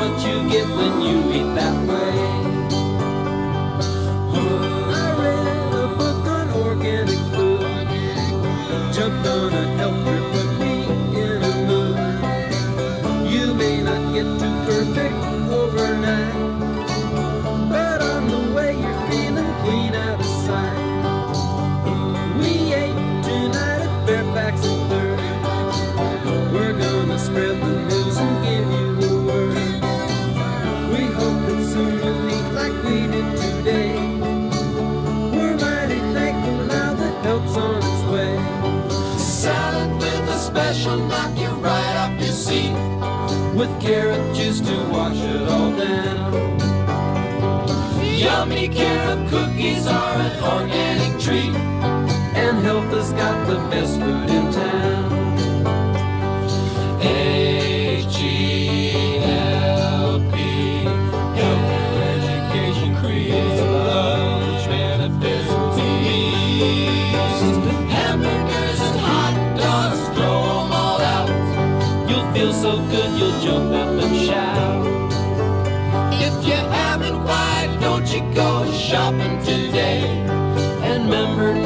what you get when you eat that way. I read a book on organic food, jumped on a health trip, put me in a mood. You may not get to perfect overnight, but on the way you're feeling clean out of sight. We ate tonight at Fairfax and Third. We're gonna spread the news and give you the word. We hope that soon you'll eat like we did today. We're mighty thankful now that help's on its way. Salad with a special knock you right off your seat, with carrot juice to wash it all down. Yummy carob cookies are an organic treat, and Help has got the best food in town. H-E-L-P, Help Education creates love which manifests to me. Hamburgers and hot dogs, throw them all out. You'll feel so good you'll jump up and shout. If you haven't, why don't you go shopping today? And remember